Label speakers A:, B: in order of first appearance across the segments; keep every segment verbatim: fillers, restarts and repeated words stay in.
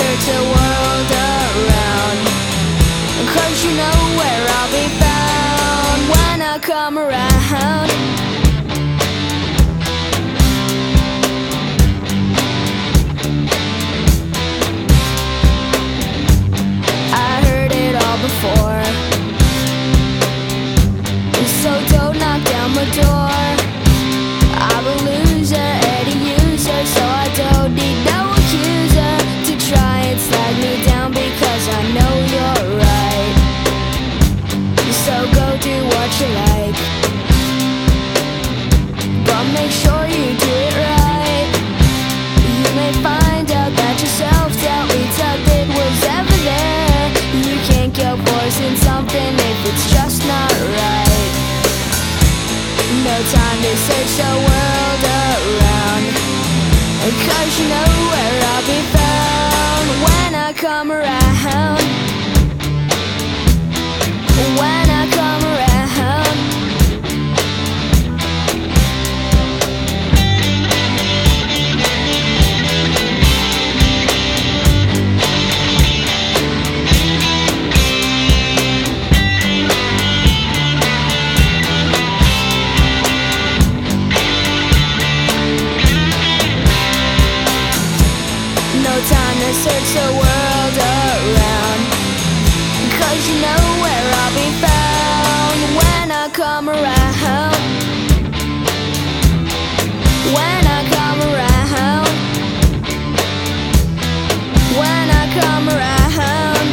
A: search the world around, 'cause you know where I'll be found when I come around. I heard it all before, so don't knock down my door. I'm a loser and a user, so I don't need no accuser to try and slide me down, because I know you're right. So go do what you like, but make sure you do it right. You may find out that your self-doubt leads up it was ever there. You can't get worse than something if it's just not right. No time to search the world around, 'cause you know where I'll be found when I come around. When I come around. No time to search the world around, 'cause you know where I'll be found when I come around. When I come around. When I come around.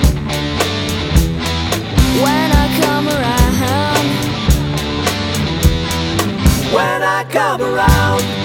A: When I come around.
B: When I come around.